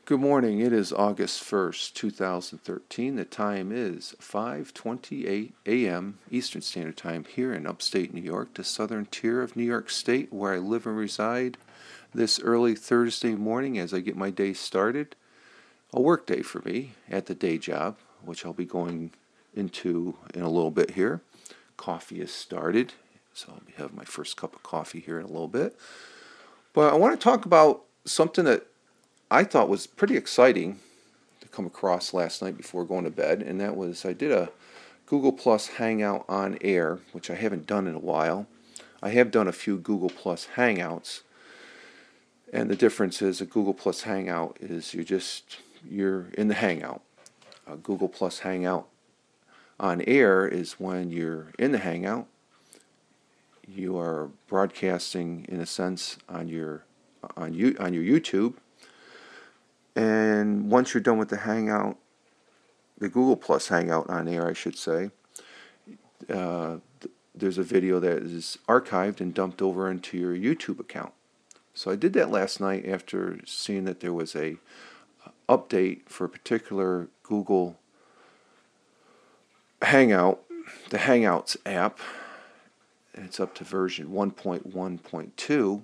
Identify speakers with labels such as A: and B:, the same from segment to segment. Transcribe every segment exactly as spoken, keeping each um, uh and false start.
A: Good morning. It is August first, two thousand thirteen. The time is five twenty-eight a m Eastern Standard Time here in upstate New York, the southern tier of New York State, where I live and reside this early Thursday morning as I get my day started. A work day for me at the day job, which I'll be going into in a little bit here. Coffee is started, so I'll be having my first cup of coffee here in a little bit. But I want to talk about something that I thought was pretty exciting to come across last night before going to bed, and that was I did a Google Plus Hangout on air, which I haven't done in a while. I have done a few Google Plus Hangouts, and the difference is a Google Plus Hangout is you're just you're in the Hangout. A Google Plus Hangout on air is when you're in the Hangout. You are broadcasting in a sense on your on you on your YouTube. And once you're done with the Hangout, the Google Plus Hangout on air, I should say, uh, th- there's a video that is archived and dumped over into your YouTube account. So I did that last night after seeing that there was a uh, update for a particular Google Hangout, the Hangouts app. It's up to version one point one point two,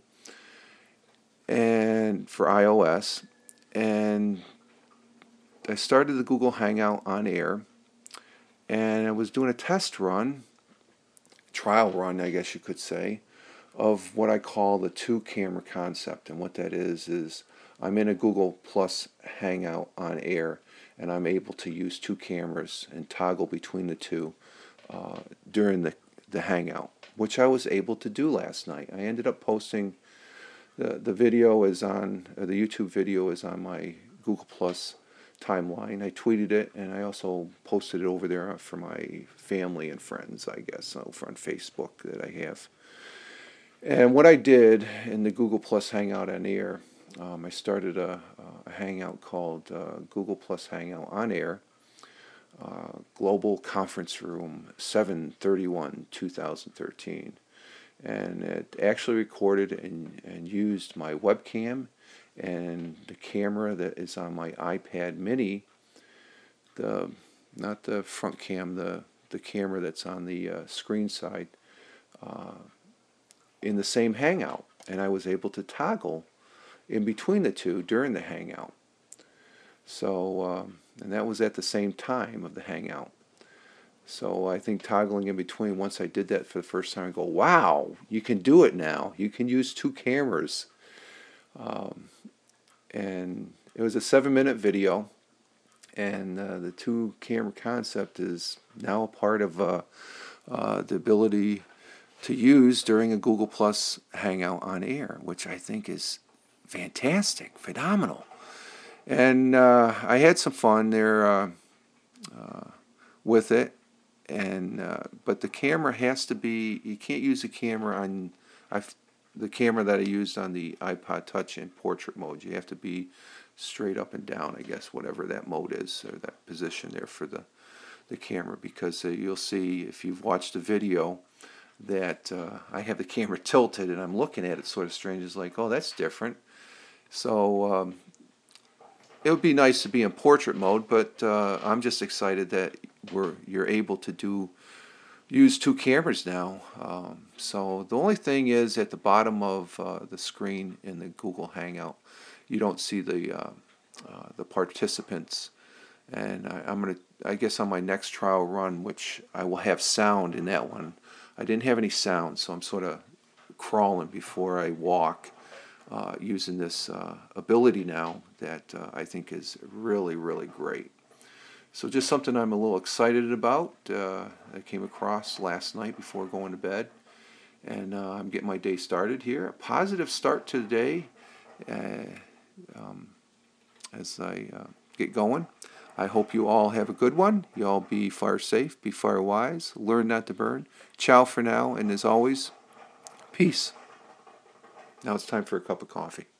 A: and for iOS. And I started the Google Hangout on air, and I was doing a test run, trial run, I guess you could say, of what I call the two-camera concept. And what that is, is I'm in a Google Plus Hangout on air, and I'm able to use two cameras and toggle between the two uh, during the, the Hangout, which I was able to do last night. I ended up posting The the video is on, uh, the YouTube video is on my Google Plus timeline. I tweeted it, and I also posted it over there for my family and friends, I guess, over on Facebook that I have. And what I did in the Google Plus Hangout on Air, um, I started a, a hangout called uh, Google Plus Hangout on Air, uh, Global Conference Room seven thirty-one twenty thirteen. And it actually recorded and, and used my webcam and the camera that is on my iPad mini, the not the front cam, the, the camera that's on the uh, screen side, uh, in the same Hangout. And I was able to toggle in between the two during the Hangout. So, um, and that was at the same time of the Hangout. So I think toggling in between, once I did that for the first time, I go, wow, you can do it now. You can use two cameras. Um, and it was a seven-minute video, and uh, the two-camera concept is now a part of uh, uh, the ability to use during a Google Plus Hangout on air, which I think is fantastic, phenomenal. And uh, I had some fun there uh, uh, with it. And uh, but the camera has to be, you can't use the camera on I've, the camera that I used on the iPod Touch in portrait mode. You have to be straight up and down, I guess, whatever that mode is, or that position there for the, the camera, because uh, you'll see if you've watched the video that uh, I have the camera tilted and I'm looking at it sort of strange. It's like, oh, that's different. So um, it would be nice to be in portrait mode, but uh, I'm just excited that we're you're able to do use two cameras now. Um, so the only thing is at the bottom of uh, the screen in the Google Hangout, you don't see the uh, uh, the participants. And I, I'm gonna I guess on my next trial run, which I will have sound in that one. I didn't have any sound, so I'm sort of crawling before I walk. Uh, using this uh, ability now that uh, I think is really, really great. So just something I'm a little excited about. Uh, I came across last night before going to bed, and uh, I'm getting my day started here. A positive start to the day uh, um, as I uh, get going. I hope you all have a good one. You all be fire safe, be fire wise, learn not to burn. Ciao for now, and as always, peace. Now it's time for a cup of coffee.